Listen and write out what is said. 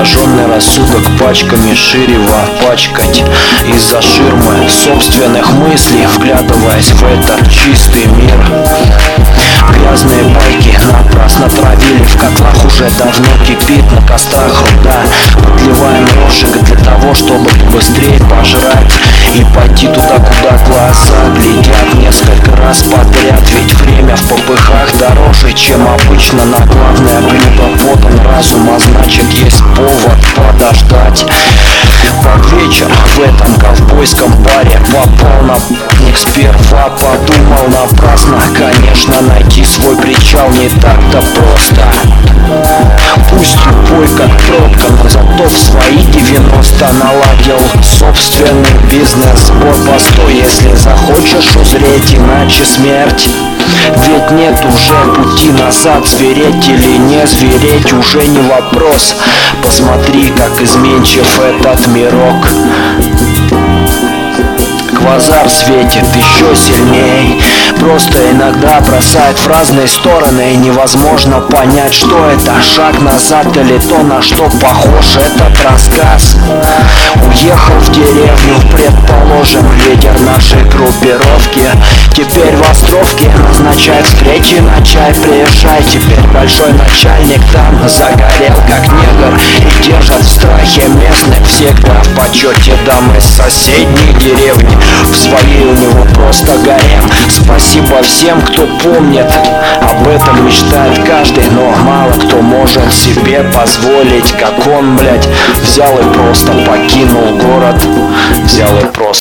искаженный рассудок пачками ширева пачкать из-за ширмы собственных мыслей, вглядываясь в этот чистый мир. Грязные байки напрасно травили, в котлах уже давно кипит, на кострах руда. Подливаем рожек для того, чтобы быстрее пожрать и пойти туда, куда глаза глядят несколько раз подряд. Ведь время в попыхах дороже, чем обычно на главное блюдо подан разум, а значит есть повод подождать. Под вечер в этом ковбойском баре попал напарник, сперва подумал напрасно. Конечно, найти свой причал не так-то просто. Пусть тупой как пробка, но зато в свои 90 наладил собственный бизнес. Сбор постой, если захочешь узреть иначе смерть. Ведь нет уже пути назад, звереть или не звереть уже не вопрос. Посмотри, как изменчив этот мирок. Квазар светит еще сильней, просто иногда бросает в разные стороны, и невозможно понять, что это, шаг назад или то, на что похож этот рассказ. Уехал в деревню, предположим, лидер нашей группировки. Теперь в Островке назначает встречи на чай, приезжай. Теперь большой начальник там загорел как негр и держат в страхе местных всегда в почете дамы из соседней деревни. В своей у него просто гарем. Спасибо всем, кто помнит, об этом мечтает каждый, но мало кто может себе позволить, как он, блядь, взял и просто покинул город. Взял и просто